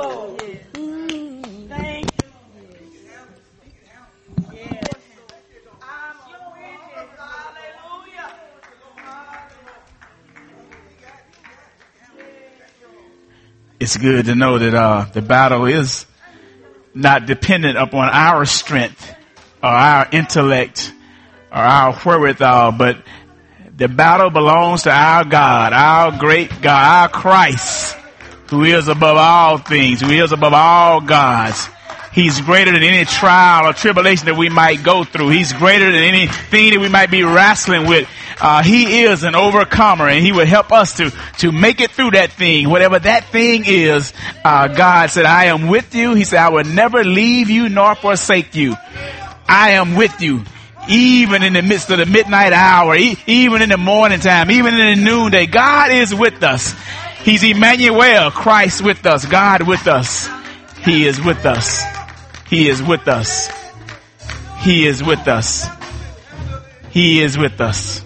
Lord. Thank you. It's good to know that the battle is not dependent upon our strength or our intellect or our wherewithal, but the battle belongs to our God, our great God, our Christ, who is above all things, who is above all gods. He's greater than any trial or tribulation that we might go through. He's greater than anything that we might be wrestling with. He is an overcomer, and he will help us to make it through that thing. Whatever that thing is, God said, I am with you. He said, I will never leave you nor forsake you. I am with you. Even in the midst of the midnight hour, even in the morning time, even in the noonday, God is with us. He's Emmanuel, Christ with us, God with us. He is with us. He is with us. He is with us. He is with us.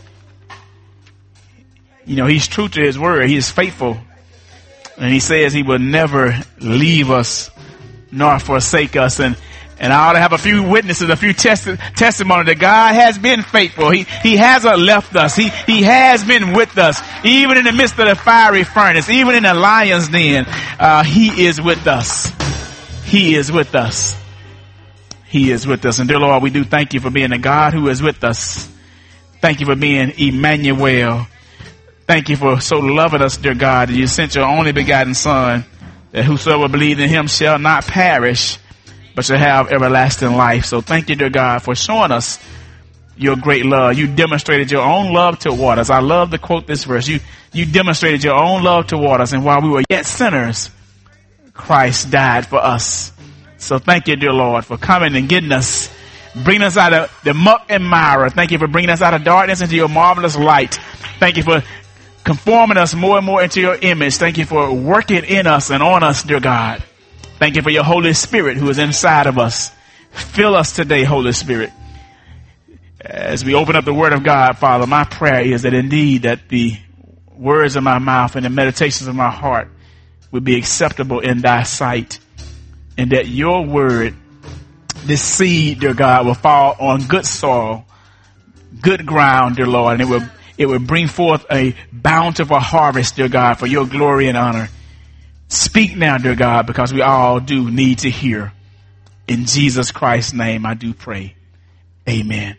You know, he's true to his word. He is faithful. And he says he will never leave us nor forsake us. And I ought to have a few witnesses, a few testimony that God has been faithful. He hasn't left us. He has been with us. Even in the midst of the fiery furnace, even in the lion's den, he is with us. He is with us. He is with us. And dear Lord, we do thank you for being the God who is with us. Thank you for being Emmanuel. Thank you for so loving us, dear God, that you sent your only begotten Son, that whosoever believes in him shall not perish, but shall have everlasting life. So thank you, dear God, for showing us your great love. You demonstrated your own love toward us. I love to quote this verse. You demonstrated your own love toward us, and while we were yet sinners, Christ died for us. So thank you, dear Lord, for coming and getting us, bringing us out of the muck and mire. Thank you for bringing us out of darkness into your marvelous light. Thank you for conforming us more and more into your image. Thank you for working in us and on us, dear God. Thank you for your Holy Spirit who is inside of us. Fill us today, Holy Spirit. As we open up the Word of God, Father, my prayer is that indeed that the words of my mouth and the meditations of my heart would be acceptable in thy sight, and that your word, this seed, dear God, will fall on good soil, good ground, dear Lord, and it will bring forth a bountiful harvest, dear God, for your glory and honor. Speak now, dear God, because we all do need to hear. In Jesus Christ's name, I do pray. Amen.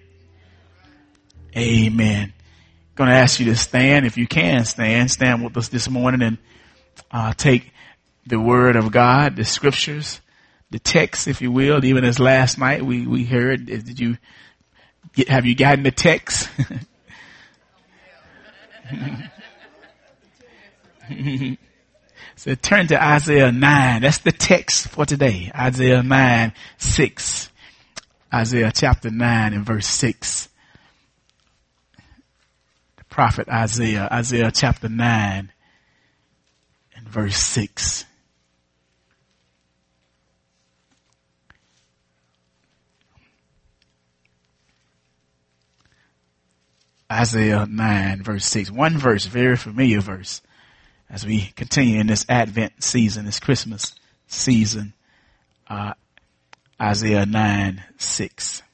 Amen. Going to ask you to stand. If you can stand with us this morning and take the word of God, the scriptures, the text, if you will. Even as last night we heard, have you gotten the text? So turn to Isaiah 9. That's the text for today. Isaiah 9:6. Isaiah chapter 9 and verse 6. The prophet Isaiah chapter 9 and verse 6. Isaiah 9 verse 6. One verse, very familiar verse. As we continue in this Advent season, this Christmas season, Isaiah 9:6.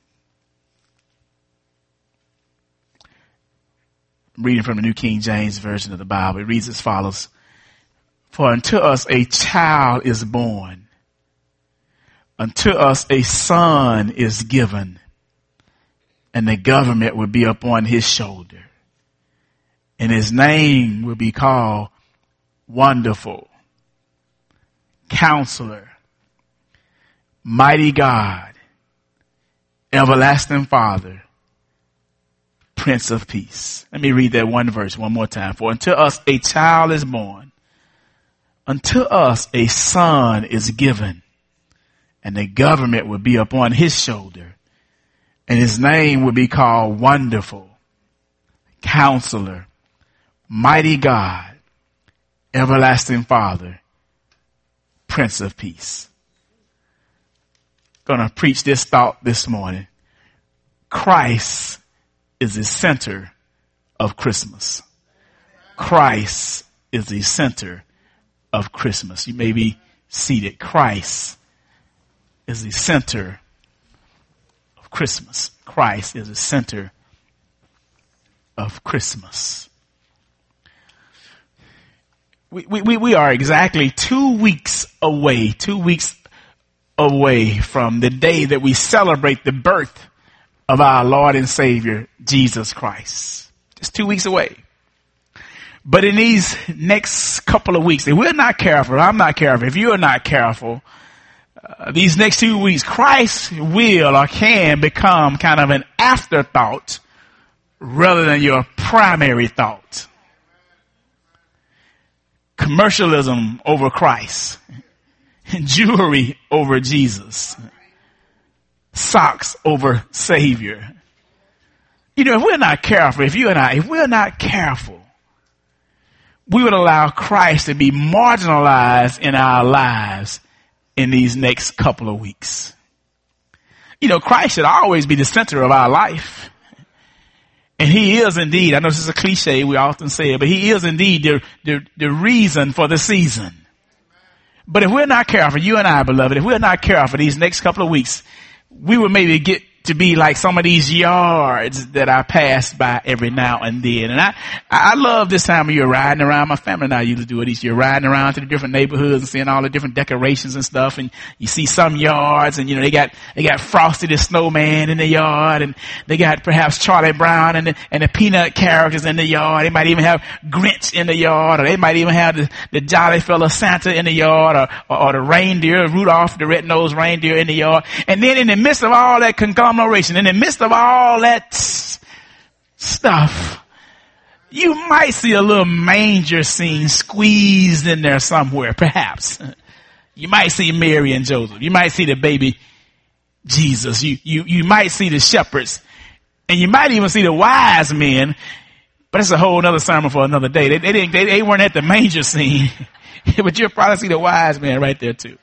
I'm reading from the New King James Version of the Bible. It reads as follows. For unto us a child is born. Unto us a son is given. And the government will be upon his shoulder. And his name will be called Wonderful, Counselor, Mighty God, Everlasting Father, Prince of Peace. Let me read that one verse one more time. For unto us a child is born. Unto us a son is given. And the government will be upon his shoulder. And his name will be called Wonderful, Counselor, Mighty God, Everlasting Father, Prince of Peace. Gonna preach this thought this morning. Christ is the center of Christmas. Christ is the center of Christmas. You may be seated. Christ is the center of Christmas. Christ is the center of Christmas. We are exactly 2 weeks away from the day that we celebrate the birth of our Lord and Savior, Jesus Christ. Just 2 weeks away. But in these next couple of weeks, if we're not careful, I'm not careful, if you are not careful, these next 2 weeks, Christ will or can become kind of an afterthought rather than your primary thought. Commercialism over Christ. Jewelry over Jesus. Socks over Savior. You know, if we're not careful, if we're not careful, we would allow Christ to be marginalized in our lives in these next couple of weeks. You know, Christ should always be the center of our life. And he is indeed, I know this is a cliche, we often say it, but he is indeed the reason for the season. But if we're not careful, you and I, beloved, if we're not careful these next couple of weeks, we will maybe get to be like some of these yards that I pass by every now and then. And I love this time of year riding around. My family and I used to do it each year, riding around to the different neighborhoods and seeing all the different decorations and stuff. And you see some yards and, you know, they got Frosty the Snowman in the yard, and they got perhaps Charlie Brown and the Peanut characters in the yard. They might even have Grinch in the yard, or they might even have the Jolly Fella Santa in the yard, or the reindeer, Rudolph the red-nosed reindeer in the yard. And then in the midst of all that conglomeration, in the midst of all that stuff, you might see a little manger scene squeezed in there somewhere, perhaps. You might see Mary and Joseph. You might see the baby Jesus. You might see the shepherds. And you might even see the wise men. But it's a whole other sermon for another day. They weren't at the manger scene. But you'll probably see the wise men right there too.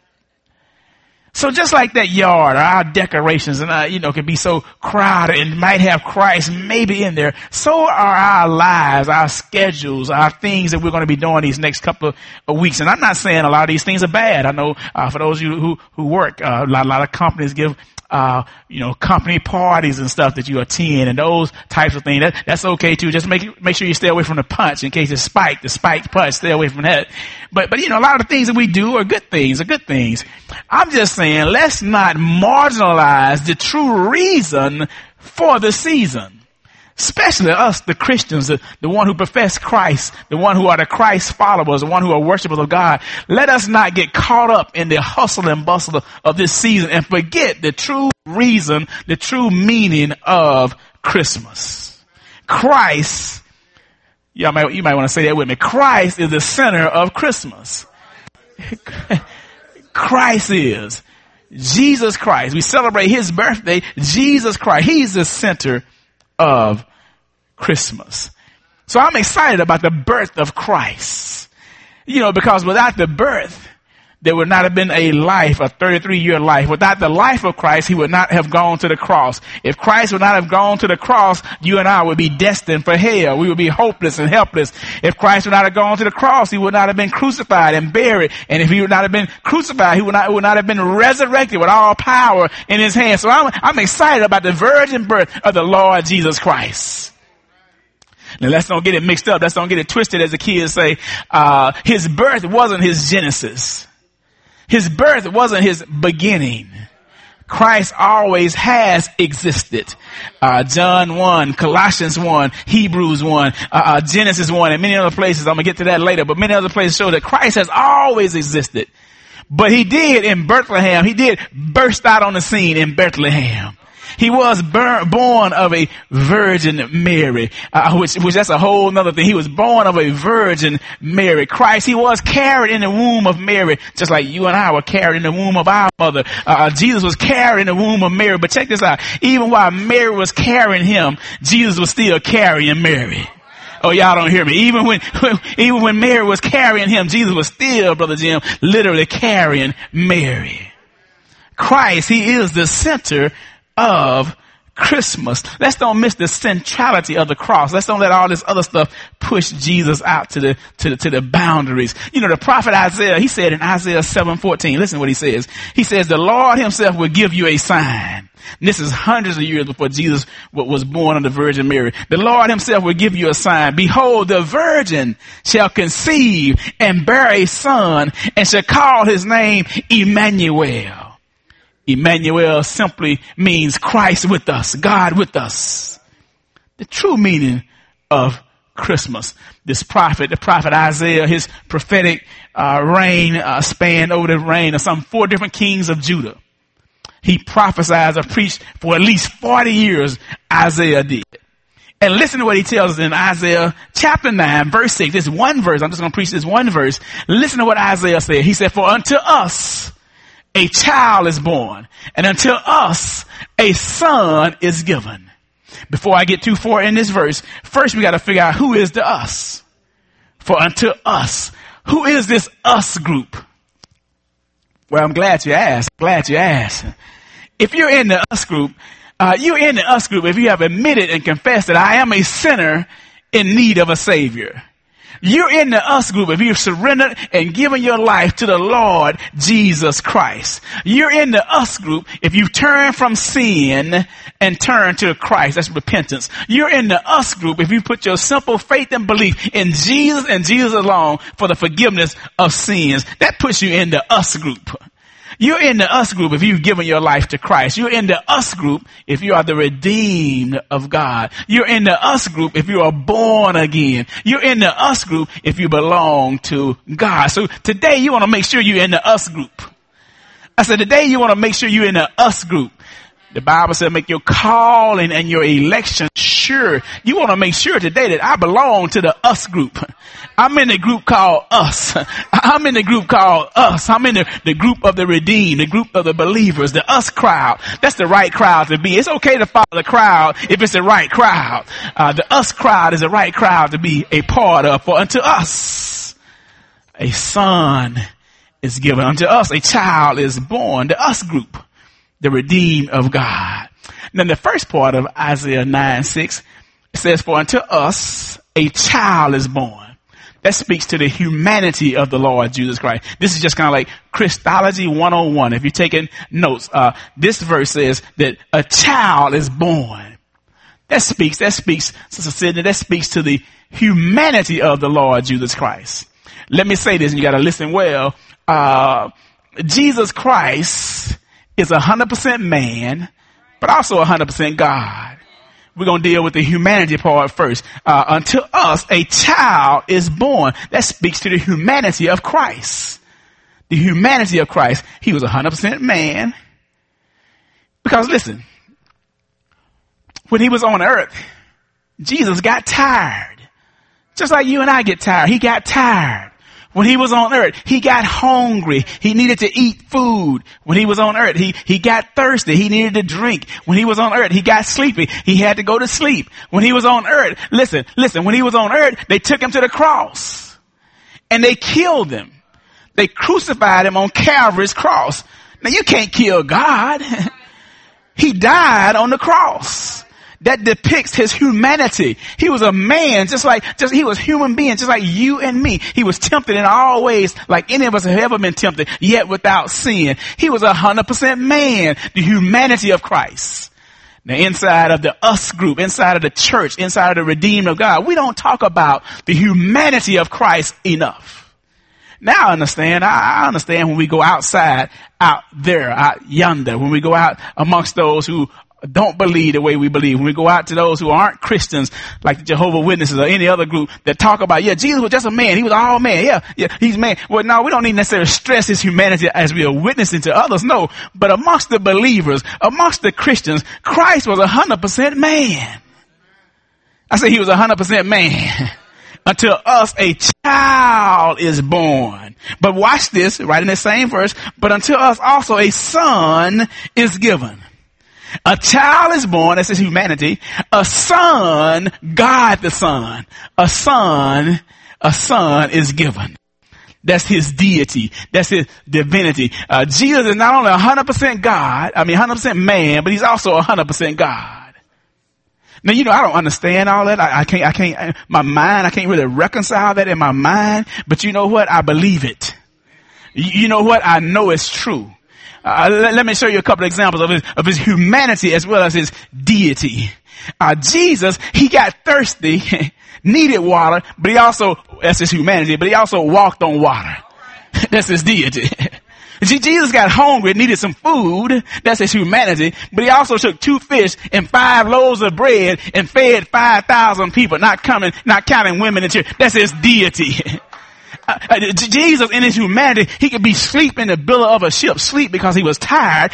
So just like that yard, our decorations and can be so crowded and might have Christ maybe in there, so are our lives, our schedules, our things that we're going to be doing these next couple of weeks. And I'm not saying a lot of these things are bad. I know for those of you who work, a lot of companies give company parties and stuff that you attend and those types of things. That's okay too. Just make sure you stay away from the punch in case it's spiked. The spiked punch, stay away from that. But a lot of the things that we do are good things. I'm just saying, let's not marginalize the true reason for the season. Especially us, the Christians, the one who profess Christ, the one who are the Christ followers, the one who are worshipers of God. Let us not get caught up in the hustle and bustle of this season and forget the true reason, the true meaning of Christmas. Christ, you might want to say that with me. Christ is the center of Christmas. Christ is. Jesus Christ. We celebrate his birthday. Jesus Christ. He's the center of Christmas. So I'm excited about the birth of Christ. Because without the birth, there would not have been a 33-year life. Without the life of Christ, he would not have gone to the cross. If Christ would not have gone to the cross, you and I would be destined for hell. We would be hopeless and helpless. If Christ would not have gone to the cross, he would not have been crucified and buried. And if he would not have been crucified, he would not have been resurrected with all power in his hands. So I'm excited about the virgin birth of the Lord Jesus Christ. Now let's don't get it mixed up. Let's don't get it twisted, as the kids say. His birth wasn't his genesis. His birth wasn't his beginning. Christ always has existed. John 1, Colossians 1, Hebrews 1, Genesis 1, and many other places. I'm going to get to that later, but many other places show that Christ has always existed. But he did in Bethlehem. He did burst out on the scene in Bethlehem. He was born of a Virgin Mary, which that's a whole nother thing. He was born of a Virgin Mary. Christ, he was carried in the womb of Mary, just like you and I were carried in the womb of our mother. Jesus was carried in the womb of Mary. But check this out. Even while Mary was carrying him, Jesus was still carrying Mary. Oh, y'all don't hear me. Even when Mary was carrying him, Jesus was still, Brother Jim, literally carrying Mary. Christ, he is the center of Christmas. Let's don't miss the centrality of the cross. Let's don't let all this other stuff push Jesus out to the boundaries. You know, the prophet Isaiah, he said in Isaiah 7:14, listen to what he says. He says, the Lord himself will give you a sign. And this is hundreds of years before Jesus was born of the Virgin Mary. The Lord himself will give you a sign. Behold, the virgin shall conceive and bear a son and shall call his name Emmanuel. Emmanuel simply means Christ with us, God with us. The true meaning of Christmas. The prophet Isaiah, his prophetic reign spanned over the reign of some 4 different kings of Judah. He prophesied or preached for at least 40 years, Isaiah did. And listen to what he tells us in Isaiah chapter 9, verse 6. This one verse, I'm just going to preach this one verse. Listen to what Isaiah said. He said, for unto us a child is born, and unto us a son is given. Before I get too far in this verse, first we got to figure out who is the us. For unto us. Who is this us group? Well, I'm glad you asked. If you're in the us group, if you have admitted and confessed that I am a sinner in need of a savior. You're in the us group if you've surrendered and given your life to the Lord Jesus Christ. You're in the us group if you turn from sin and turn to Christ. That's repentance. You're in the us group if you put your simple faith and belief in Jesus and Jesus alone for the forgiveness of sins. That puts you in the us group. You're in the us group if you've given your life to Christ. You're in the us group if you are the redeemed of God. You're in the us group if you are born again. You're in the us group if you belong to God. So today you want to make sure you're in the us group. I said today you want to make sure you're in the us group. The Bible said make your calling and your election sure. You want to make sure today that I belong to the us group. I'm in the group called us. I'm in the group called us. I'm in the group of the redeemed, the group of the believers, the us crowd. That's the right crowd to be. It's okay to follow the crowd if it's the right crowd. The us crowd is the right crowd to be a part of. For unto us a son is given. Unto us a child is born. The us group, the redeemed of God. Now the first part of Isaiah 9:6 says, for unto us a child is born. That speaks to the humanity of the Lord Jesus Christ. This is just kind of like Christology 101. If you're taking notes, this verse says that a child is born. That speaks, Sister Sidney, that speaks to the humanity of the Lord Jesus Christ. Let me say this, and you got to listen well. Jesus Christ is 100% man, but also 100% God. We're going to deal with the humanity part first. Unto us, a child is born. That speaks to the humanity of Christ. The humanity of Christ. He was 100% man. Because listen, when he was on earth, Jesus got tired. Just like you and I get tired. He got tired. When he was on earth, he got hungry. He needed to eat food. When he was on earth, he got thirsty. He needed to drink. When he was on earth, he got sleepy. He had to go to sleep. When he was on earth, listen, when he was on earth, they took him to the cross and they killed him. They crucified him on Calvary's cross. Now you can't kill God. He died on the cross. That depicts his humanity. He was a man, he was human being, just like you and me. He was tempted in all ways, like any of us have ever been tempted, yet without sin. He was 100% man, the humanity of Christ. Now inside of the us group, inside of the church, inside of the redeemed of God, we don't talk about the humanity of Christ enough. Now I understand when we go outside, out there, out yonder, when we go out amongst those who don't believe the way we believe. When we go out to those who aren't Christians, like the Jehovah's Witnesses or any other group that talk about, Jesus was just a man. He was all man. Yeah, he's man. Well, no, we don't need necessarily stress his humanity as we are witnessing to others. No, but amongst the believers, amongst the Christians, Christ was 100% man. I say he was 100% man. Until us a child is born. But watch this, right in the same verse. But until us also a son is given. A child is born, that's his humanity. A son, God the Son. A son is given. That's his deity. That's his divinity. Jesus is not only 100% God, 100% man, but he's also 100% God. Now, you know, I don't understand all that. I can't, my mind, I can't really reconcile that in my mind. But you know what? I believe it. You know what? I know it's true. Let me show you a couple of examples of his humanity as well as his deity. Jesus, he got thirsty, needed water, but he also, that's his humanity, but he also walked on water. That's his deity. Jesus got hungry, needed some food. That's his humanity. But he also took 2 fish and 5 loaves of bread and fed 5,000 people, not counting women and children. That's his deity. Jesus in his humanity, he could be asleep in the billow of a ship, sleep because he was tired,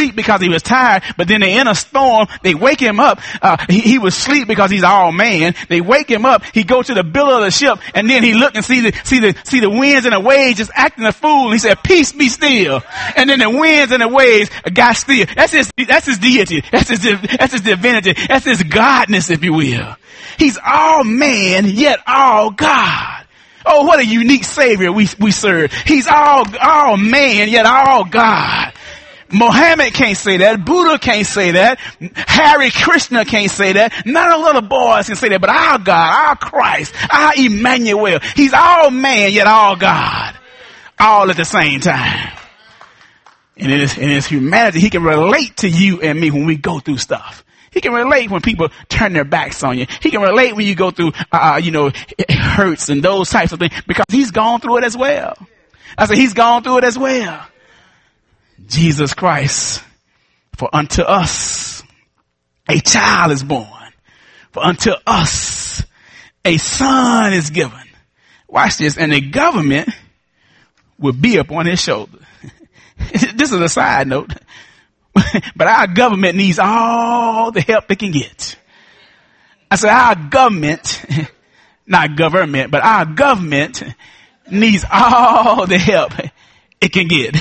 but then they're in a storm, they wake him up, he was asleep because he's all man, they wake him up, he go to the billow of the ship, and then he look and see the winds and the waves just acting a fool, and he said, peace be still, and then the winds and the waves got still. That's his deity, that's his divinity, that's his godness, if you will. He's all man, yet all God. Oh, what a unique Savior we serve. He's all man, yet all God. Muhammad can't say that. Buddha can't say that. Hare Krishna can't say that. None of the little boys can say that. But our God, our Christ, our Emmanuel, he's all man, yet all God. All at the same time. And in his humanity, he can relate to you and me when we go through stuff. He can relate when people turn their backs on you. He can relate when you go through, it hurts and those types of things because he's gone through it as well. I said, he's gone through it as well. Jesus Christ, for unto us a child is born. For unto us a son is given. Watch this. And the government will be upon his shoulder. This is a side note. But our government needs all the help it can get. I said our government, not government, but our government needs all the help it can get.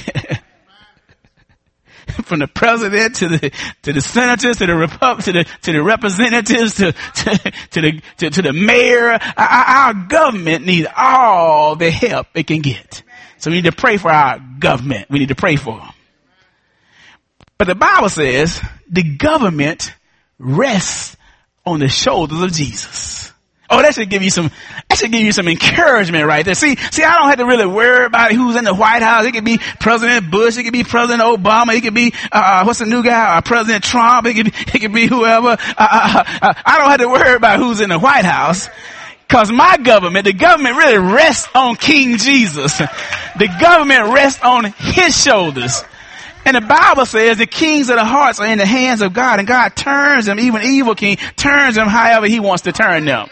From the president to the senators, to the representatives, to the mayor. Our government needs all the help it can get. So we need to pray for our government. We need to pray for them. But the Bible says the government rests on the shoulders of Jesus. Oh, that should give you some encouragement right there. See, I don't have to really worry about who's in the White House. It could be President Bush. It could be President Obama. It could be, what's the new guy? President Trump. It could be whoever. I don't have to worry about who's in the White House. Cause my government, the government really rests on King Jesus. The government rests on his shoulders. And the Bible says the kings of the hearts are in the hands of God, and God turns them, even evil king, turns them however he wants to turn them.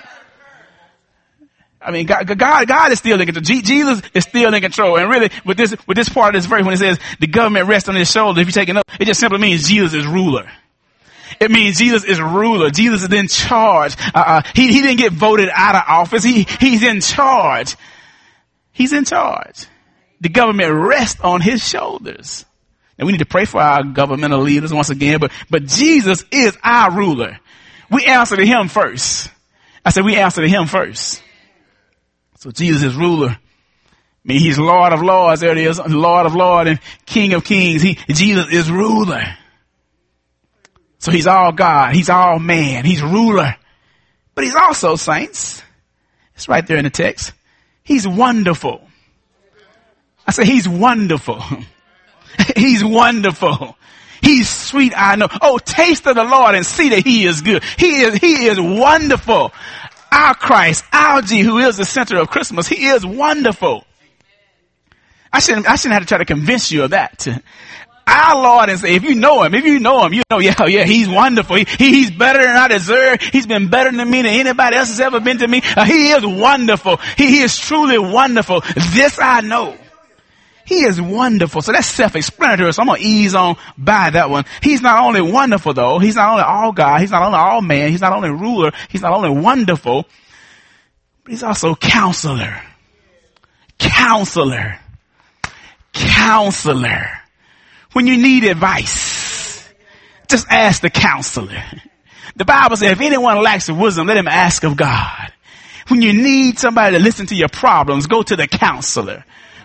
I mean, God is still in control. Jesus is still in control. And really, with this part of this verse, when it says the government rests on his shoulder, if you take it up, it just simply means Jesus is ruler. It means Jesus is ruler. Jesus is in charge. He didn't get voted out of office. He's in charge. He's in charge. The government rests on his shoulders. And we need to pray for our governmental leaders once again, but Jesus is our ruler. We answer to him first. I said we answer to him first. So Jesus is ruler. I mean, he's Lord of Lords. There it is. Lord of Lords and King of Kings. Jesus is ruler. So he's all God. He's all man. He's ruler. But he's also, saints, it's right there in the text, he's wonderful. I said he's wonderful. He's wonderful. He's sweet, I know. Oh, taste of the Lord and see that he is good. He is wonderful. Our Christ, our G, who is the center of Christmas, he is wonderful. I shouldn't have to try to convince you of that. Our Lord and say, if you know him, you know, yeah, he's wonderful. He's better than I deserve. He's been better than me than anybody else has ever been to me. He is wonderful. He is truly wonderful. This I know. He is wonderful. So that's self-explanatory. So I'm going to ease on by that one. He's not only wonderful though. He's not only all God. He's not only all man. He's not only ruler. He's not only wonderful, but he's also counselor. Counselor. Counselor. When you need advice, just ask the counselor. The Bible says if anyone lacks wisdom, let him ask of God. When you need somebody to listen to your problems, go to the counselor.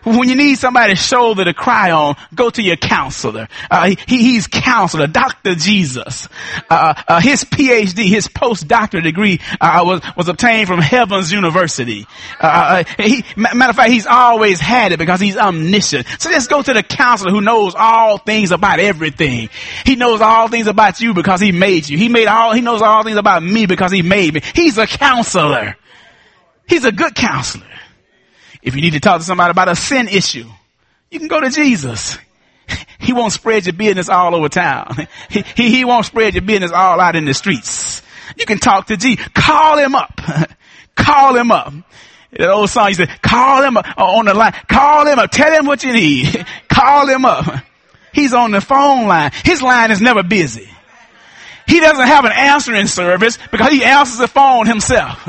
When you need somebody's shoulder to cry on, go to your counselor. He's counselor, Dr. Jesus. His PhD, his postdoctorate degree, was obtained from Heaven's University. Matter of fact, he's always had it because he's omniscient. So let's go to the counselor who knows all things about everything. He knows all things about you because he made you. He knows all things about me because he made me. He's a counselor. He's a good counselor. If you need to talk to somebody about a sin issue, you can go to Jesus. He won't spread your business all over town. He won't spread your business all out in the streets. You can talk to Jesus. Call him up. Call him up. That old song, you said, call him up on the line. Call him up. Tell him what you need. Call him up. He's on the phone line. His line is never busy. He doesn't have an answering service because he answers the phone himself.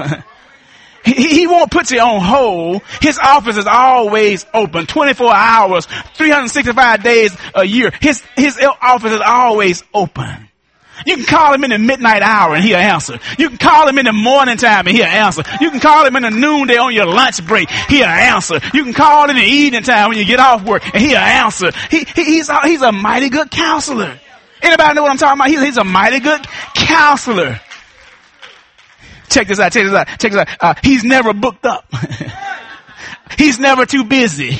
He won't put you on hold. His office is always open, 24 hours, 365 days a year. His office is always open. You can call him in the midnight hour and he'll answer. You can call him in the morning time and he'll answer. You can call him in the noonday on your lunch break. He'll answer. You can call in the evening time when you get off work and he'll answer. He's a mighty good counselor. Anybody know what I'm talking about? He's a mighty good counselor. Check this out. He's never booked up. He's never too busy.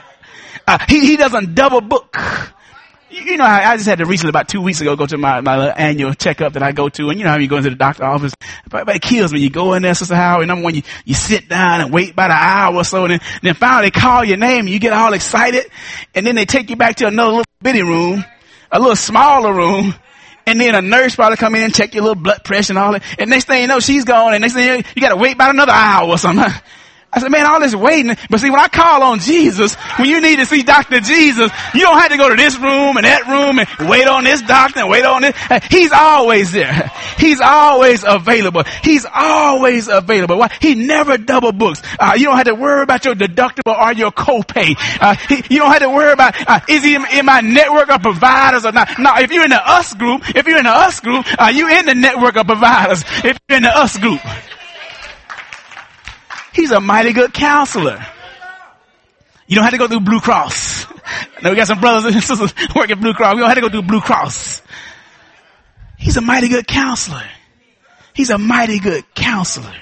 He doesn't double book. You know, I just had to recently, about 2 weeks ago, go to my little annual checkup that I go to. And you know how you go into the doctor's office. But it kills me. You go in there, Sister Howard, number one, you sit down and wait about an hour or so. And then finally they call your name and you get all excited. And then they take you back to another little bitty room, a little smaller room. And then a nurse probably come in and check your little blood pressure and all that. And next thing you know, she's gone. And next thing you got to wait about another hour or something. I said, man, all this waiting. But see, when I call on Jesus, when you need to see Dr. Jesus, you don't have to go to this room and that room and wait on this doctor and wait on this. He's always there. He's always available. He's always available. Why? He never double books. You don't have to worry about your deductible or your copay. You don't have to worry about, is he in my network of providers or not? No, if you're in the us group, you in the network of providers. If you're in the us group. He's a mighty good counselor. You don't have to go through Blue Cross. Now we got some brothers and sisters working Blue Cross. We don't have to go through Blue Cross. He's a mighty good counselor. He's a mighty good counselor.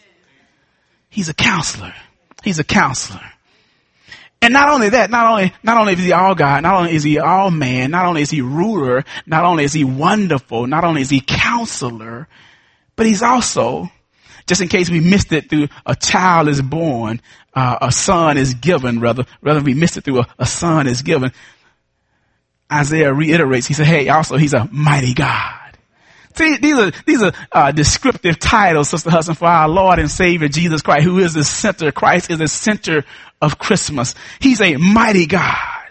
He's a counselor. He's a counselor. And not only that, not only is he all God, not only is he all man, not only is he ruler, not only is he wonderful, not only is he counselor, but he's also, just in case we missed it through a child is born, a son is given, rather we missed it through a son is given. Isaiah reiterates, he said, hey, also he's a mighty God. See, these are descriptive titles, Sister Hudson, for our Lord and Savior Jesus Christ, who is the center. Christ is the center of Christmas. He's a mighty God.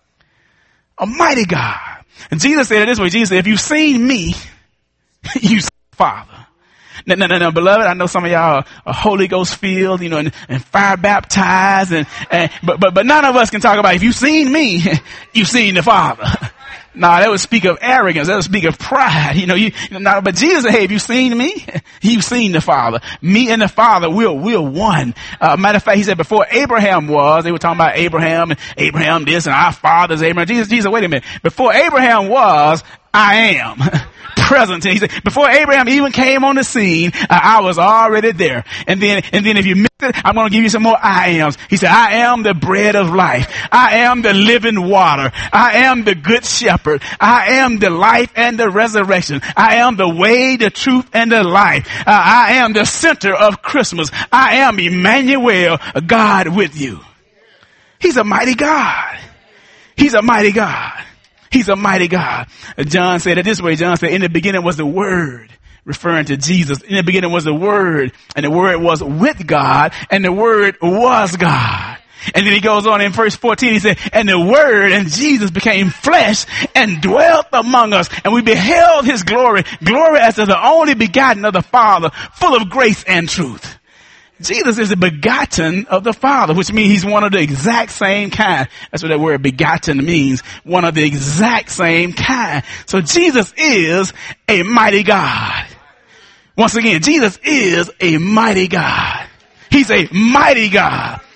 A mighty God. And Jesus said it this way. Jesus said, if you've seen me, you've seen the Father. No, beloved, I know some of y'all are Holy Ghost filled, and fire baptized, but none of us can talk about, if you've seen me, you've seen the Father. Nah, that would speak of arrogance. That would speak of pride. But Jesus said, hey, have you seen me? You've seen the Father. Me and the Father, we're one. Matter of fact, he said before Abraham was, they were talking about Abraham and Abraham this and our fathers Abraham. Jesus, wait a minute. Before Abraham was, I am. Present. He said, before Abraham even came on the scene, I was already there. And then if you missed it, I'm going to give you some more I ams. He said, I am the bread of life. I am the living water. I am the good shepherd. I am the life and the resurrection. I am the way, the truth, and the life. I am the center of Christmas. I am Emmanuel, God with you. He's a mighty God. He's a mighty God. He's a mighty God. John said it this way. John said, in the beginning was the Word, referring to Jesus. In the beginning was the Word, and the Word was with God, and the Word was God. And then he goes on in verse 14, he said, and the Word and Jesus became flesh and dwelt among us, and we beheld his glory, glory as of the only begotten of the Father, full of grace and truth. Jesus is the begotten of the Father, which means he's one of the exact same kind. That's what that word begotten means. One of the exact same kind. So Jesus is a mighty God. Once again, Jesus is a mighty God. He's a mighty God.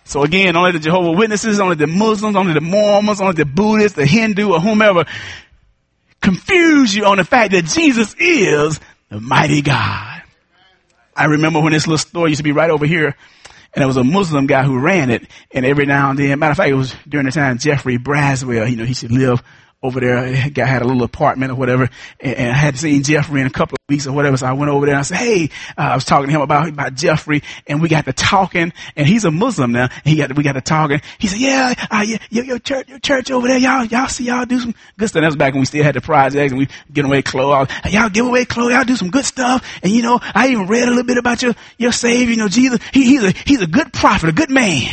So again, only the Jehovah's Witnesses, only the Muslims, only the Mormons, only the Buddhists, the Hindu, or whomever confuse you on the fact that Jesus is the mighty God. I remember when this little store used to be right over here, and there was a Muslim guy who ran it, and every now and then, matter of fact, it was during the time Jeffrey Braswell, he should live over there. The guy had a little apartment or whatever, and I had seen Jeffrey in a couple of weeks or whatever. So I went over there and I said, hey, I was talking to him about Jeffrey, and we got to talking, and he's a Muslim now. And we got to talking. He said, your church over there, y'all see y'all do some good stuff. That was back when we still had the projects and we giving away clothes. Y'all give away clothes. Y'all do some good stuff. And I even read a little bit about your Savior, Jesus. He's a good prophet, a good man.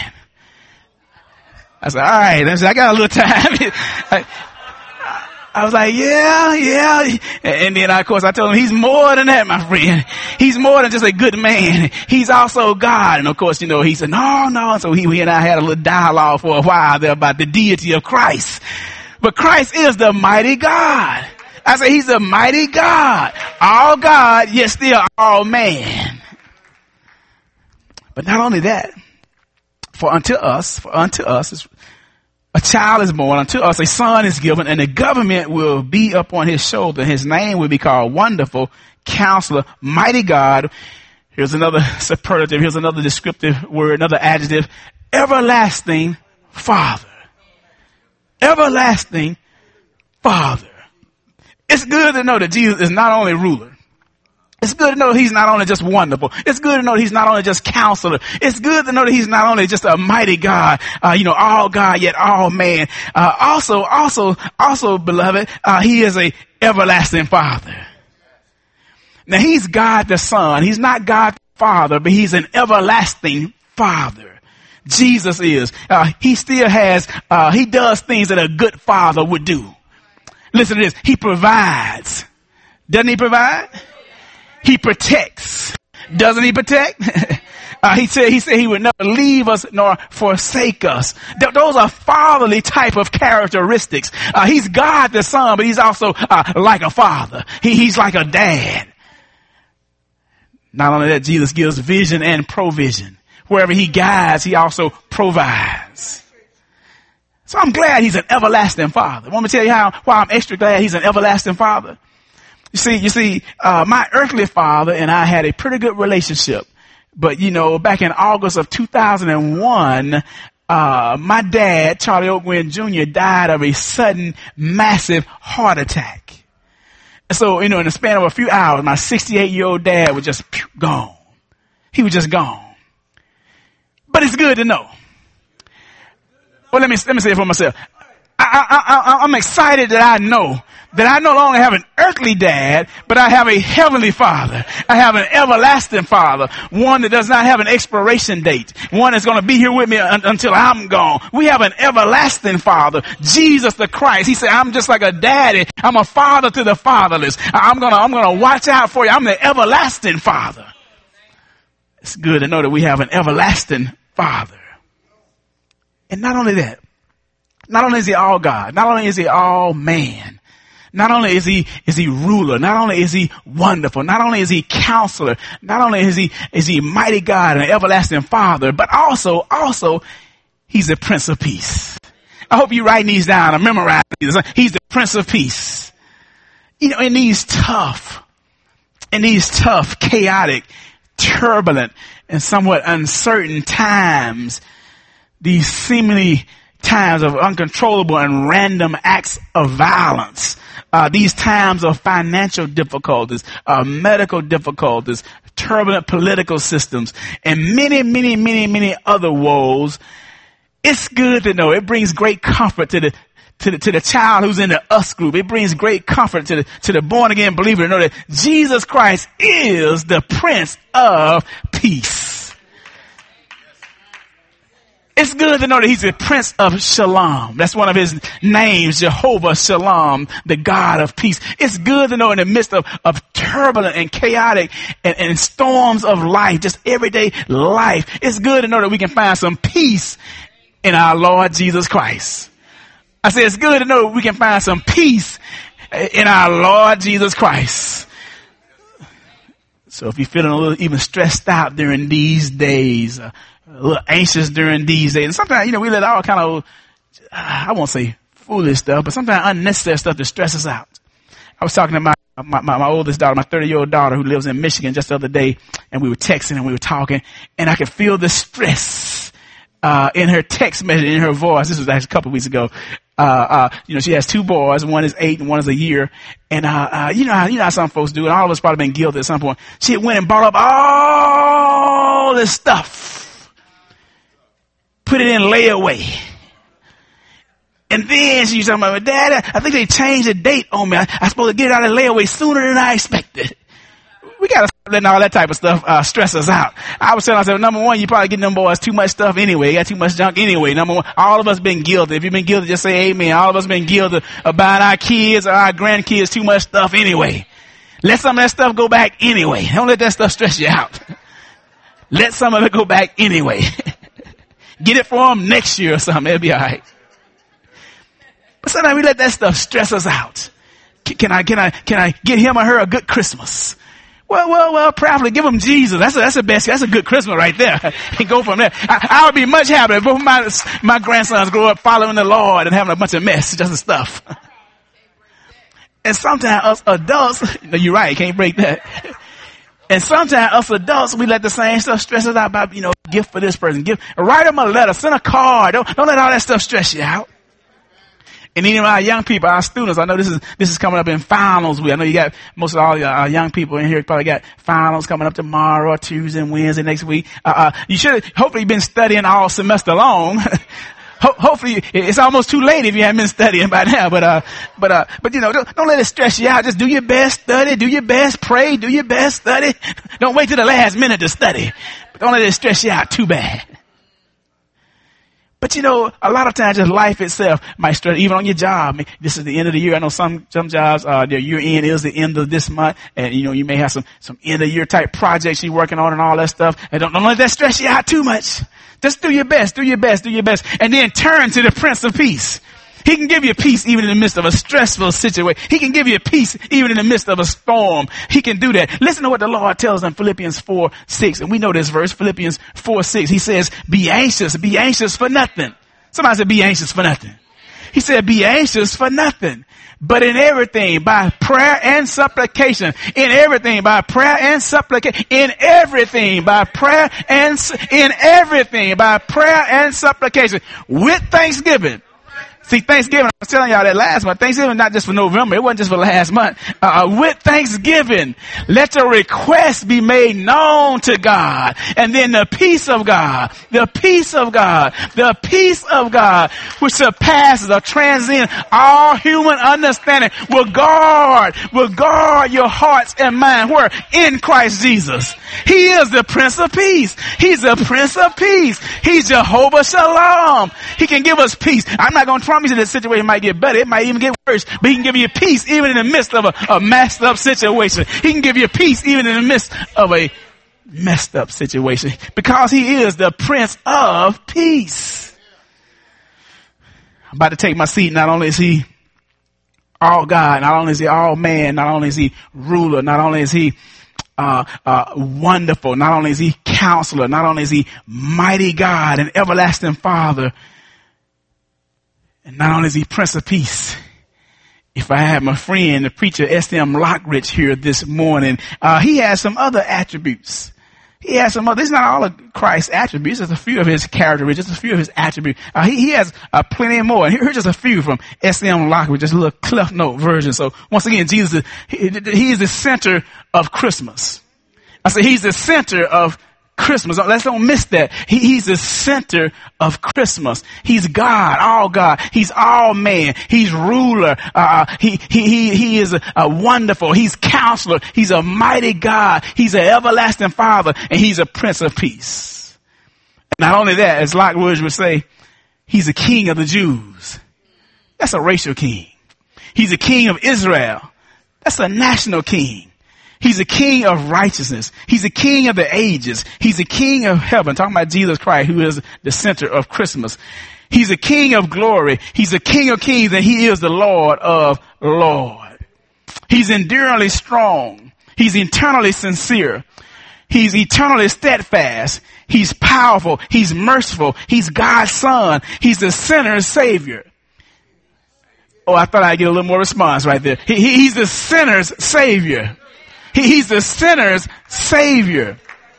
I said, all right, I got a little time. I was like, yeah. And then, of course, I told him he's more than that, my friend. He's more than just a good man. He's also God. And of course, he said, no. So he and I had a little dialogue for a while there about the deity of Christ. But Christ is the mighty God. I said, he's the mighty God. All God, yet still all man. But not only that, for unto us, a child is born, unto us a son is given, and the government will be upon his shoulder. His name will be called Wonderful, Counselor, Mighty God. Here's another superlative. Here's another descriptive word, another adjective. Everlasting Father. Everlasting Father. It's good to know that Jesus is not only ruler. It's good to know he's not only just wonderful. It's good to know he's not only just counselor. It's good to know that he's not only just a mighty God, all God yet all man. Also, beloved, he is a everlasting Father. Now he's God the Son. He's not God the Father, but he's an everlasting Father. Jesus is. He still has, he does things that a good father would do. Listen to this. He provides. Doesn't he provide? He protects. Doesn't he protect? He said he would never leave us nor forsake us. Those are fatherly type of characteristics. He's God the Son, but he's also like a father. He's like a dad. Not only that, Jesus gives vision and provision. Wherever he guides, he also provides. So I'm glad he's an everlasting Father. Want me to tell you why I'm extra glad he's an everlasting Father? You see, my earthly father and I had a pretty good relationship. But, back in August of 2001, my dad, Charlie Oakwind Jr., died of a sudden, massive heart attack. And so, in the span of a few hours, my 68-year-old dad was just gone. He was just gone. But it's good to know. Well, let me say it for myself. I'm excited that I know that I no longer have an earthly dad, but I have a heavenly Father. I have an everlasting Father, one that does not have an expiration date, one that's going to be here with me until I'm gone. We have an everlasting Father, Jesus the Christ. He said, I'm just like a daddy. I'm a father to the fatherless. I'm going to watch out for you. I'm the everlasting Father. It's good to know that we have an everlasting Father. And not only that, not only is he all God, not only is he all man, not only is he ruler, not only is he wonderful, not only is he counselor, not only is he mighty God and an everlasting Father, but also he's the Prince of Peace. I hope you're writing these down and memorizing these. He's the Prince of Peace. In these tough, chaotic, turbulent, and somewhat uncertain times, these seemingly times of uncontrollable and random acts of violence, these times of financial difficulties, medical difficulties, turbulent political systems, and many other woes, it's good to know. It brings great comfort to the child who's in the us group. It brings great comfort to the born again believer to know that Jesus Christ is the Prince of Peace. It's good to know that he's the Prince of Shalom. That's one of his names, Jehovah Shalom, the God of peace. It's good to know in the midst of turbulent and chaotic and storms of life, just everyday life, it's good to know that we can find some peace in our Lord Jesus Christ. I said it's good to know we can find some peace in our Lord Jesus Christ. So if you're feeling a little even stressed out during these days, a little anxious during these days, and sometimes, we let all kind of, I won't say foolish stuff, but sometimes unnecessary stuff to stress us out. I was talking to my oldest daughter, my 30-year-old daughter who lives in Michigan just the other day, and we were texting and we were talking, and I could feel the stress in her text message, in her voice. This was actually a couple of weeks ago. She has 2 boys. One is 8 and one is a year. And, you know how some folks do, and all of us probably been guilty at some point. She went and bought up all this stuff, put it in layaway. And then she's talking about, Dad, I think they changed the date on me. I'm supposed to get it out of layaway sooner than I expected. We gotta stop letting all that type of stuff stress us out. I was telling myself, number one, you probably getting them boys too much stuff anyway. You got too much junk anyway. Number one, all of us been guilty. If you've been guilty, just say amen. All of us been guilty of buying our kids or our grandkids too much stuff anyway. Let some of that stuff go back anyway. Don't let that stuff stress you out. Let some of it go back anyway. Get it for them next year or something. It'll be all right. But sometimes we let that stuff stress us out. Can I get him or her a good Christmas? Well, probably give them Jesus. That's the best. That's a good Christmas right there. And go from there. I would be much happier if both my grandsons grow up following the Lord and having a bunch of mess, just stuff. And sometimes us adults, you're right, you can't break that. And sometimes us adults, we let the same stuff stress us out about, gift for this person. Write them a letter, send a card. Don't let all that stuff stress you out. And even our young people, our students, I know this is coming up in finals week. I know you got most of all our young people in here probably got finals coming up tomorrow or Tuesday and Wednesday next week. You should hopefully been studying all semester long. Hopefully it's almost too late if you haven't been studying by now. But don't let it stress you out. Just do your best, study, do your best, pray, do your best, study. Don't wait till the last minute to study. But don't let it stress you out too bad. But a lot of times just life itself might stress, even on your job. This is the end of the year. I know some jobs, their year end is the end of this month. And, you may have some end of year type projects you're working on and all that stuff. And don't let that stress you out too much. Just do your best, do your best, do your best. And then turn to the Prince of Peace. He can give you peace even in the midst of a stressful situation. He can give you peace even in the midst of a storm. He can do that. Listen to what the Lord tells in Philippians 4:6. And we know this verse, Philippians 4:6. He says, be anxious for nothing. Somebody said, be anxious for nothing. He said, be anxious for nothing, but in everything by prayer and supplication, in everything by prayer and supplication, in everything by prayer and supplication with thanksgiving. See, Thanksgiving, I was telling y'all that last month. Thanksgiving not just for November. It wasn't just for last month. With thanksgiving, let your requests be made known to God. And then the peace of God, which surpasses or transcends all human understanding, will guard your hearts and mind. Where? In Christ Jesus. He is the Prince of Peace. He's the Prince of Peace. He's Jehovah Shalom. He can give us peace. I'm not going to promise you that situation might get better. It might even get worse. But he can give you peace even in the midst of a messed up situation. He can give you peace even in the midst of a messed up situation. Because he is the Prince of Peace. I'm about to take my seat. Not only is he all God, not only is he all man, not only is he ruler, not only is he wonderful, not only is he counselor, not only is he mighty God and everlasting Father, and not only is he Prince of Peace. If I have my friend, the preacher S.M. Lockridge here this morning, he has some other attributes. He has some other, it's not all of Christ's attributes, just a few of his characteristics, just a few of his attributes. He has plenty more. And here's just a few from S.M. Lockridge, just a little Cliff Note version. So once again, Jesus, he is the center of Christmas. I say he's the center of Christmas. Let's don't miss that. He's the center of Christmas. He's God. He's all man. He's ruler. He is a wonderful. He's counselor. He's a mighty God. He's an everlasting Father, and he's a Prince of Peace. Not only that, as Lockridge would say, he's a King of the Jews. That's a racial king. He's a King of Israel. That's a national king. He's a king of righteousness. He's a king of the ages. He's a king of heaven. Talking about Jesus Christ, who is the center of Christmas. He's a king of glory. He's a king of kings, and he is the Lord of lords. He's enduringly strong. He's eternally sincere. He's eternally steadfast. He's powerful. He's merciful. He's God's son. He's the sinner's savior. Oh, I thought I'd get a little more response right there. He's the sinner's savior. He's the sinner's savior.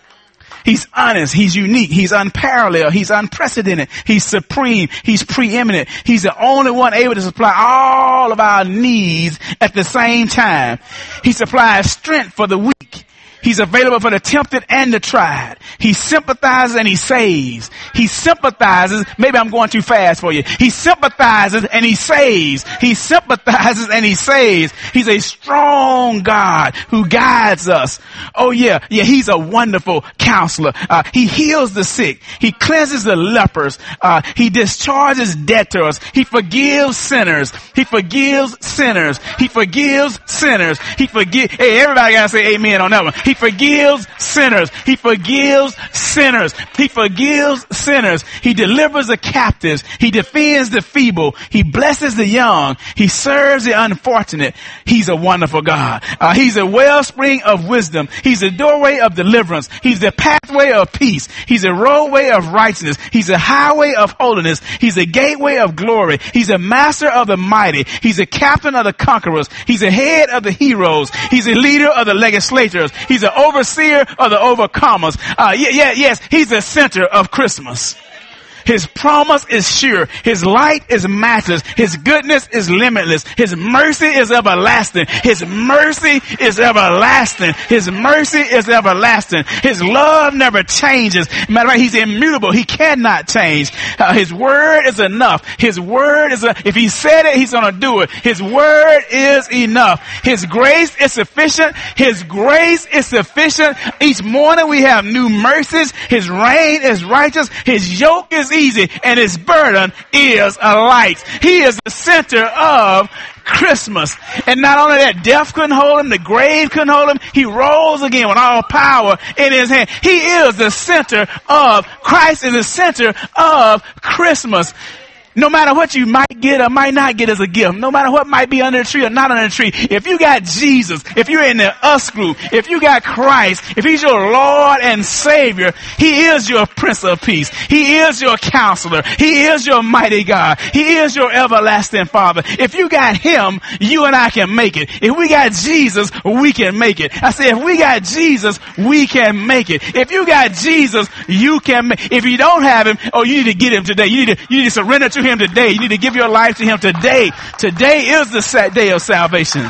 He's honest. He's unique. He's unparalleled. He's unprecedented. He's supreme. He's preeminent. He's the only one able to supply all of our needs at the same time. He supplies strength for the weak. He's available for the tempted and the tried. He sympathizes and he saves. He sympathizes. Maybe I'm going too fast for you. He sympathizes and he saves. He sympathizes and he saves. He's a strong God who guides us. Oh yeah. He's a wonderful counselor. He heals the sick. He cleanses the lepers. He discharges debtors. He forgives sinners. He forgives sinners. He forgives sinners. Hey, everybody gotta say amen on that one. He forgives sinners. He forgives sinners. He forgives sinners. He delivers the captives. He defends the feeble. He blesses the young. He serves the unfortunate. He's a wonderful God. He's a wellspring of wisdom. He's a doorway of deliverance. He's the pathway of peace. He's a roadway of righteousness. He's a highway of holiness. He's a gateway of glory. He's a master of the mighty. He's a captain of the conquerors. He's a head of the heroes. He's a leader of the legislators. He's an overseer of the overcomers. Yes, he's the center of Christmas. His promise is sure. His light is matchless. His goodness is limitless. His mercy is everlasting. His mercy is everlasting. His mercy is everlasting. His love never changes. Matter of fact, he's immutable. He cannot change. His word is enough. His word is if he said it, he's going to do it. His word is enough. His grace is sufficient. His grace is sufficient. Each morning we have new mercies. His reign is righteous. His yoke is easy and his burden is a light. He is the center of Christmas. And not only that, death couldn't hold him, the grave couldn't hold him. He rose again with all power in his hand. He is the center of Christ, is the center of Christmas. No matter what you might get or might not get as a gift, no matter what might be under the tree or not under the tree, if you got Jesus, if you're in the us group, if you got Christ, if he's your Lord and Savior, he is your Prince of Peace. He is your counselor. He is your mighty God. He is your everlasting Father. If you got him, you and I can make it. If we got Jesus, we can make it. I said, if we got Jesus, we can make it. If you got Jesus, you can make it. If you don't have him, you need to get him today. You need to surrender to him today. You need to give your life to him today. Today is the day of salvation.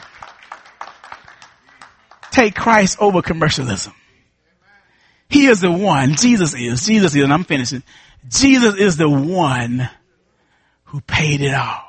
Take Christ over commercialism. He is the one. Jesus is, and I'm finishing. Jesus is the one who paid it all.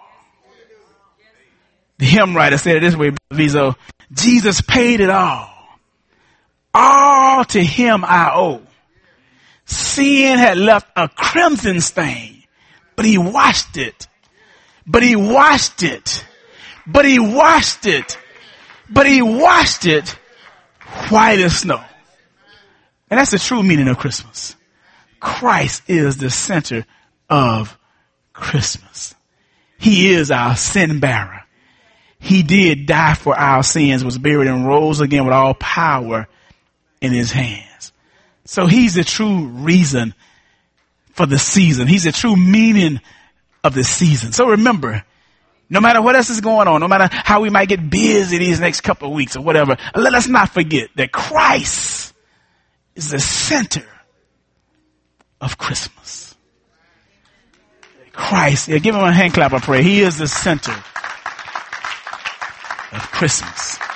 The hymn writer said it this way, Vizo. Jesus paid it all. All to him I owe. Sin had left a crimson stain. But he washed it. But he washed it. But he washed it. But he washed it white as snow. And that's the true meaning of Christmas. Christ is the center of Christmas. He is our sin bearer. He did die for our sins, was buried and rose again with all power in his hands. So he's the true reason for the season. He's the true meaning of the season. So remember, no matter what else is going on, no matter how we might get busy these next couple of weeks or whatever, let us not forget that Christ is the center of Christmas. Christ, give him a hand clap, I pray. He is the center of Christmas.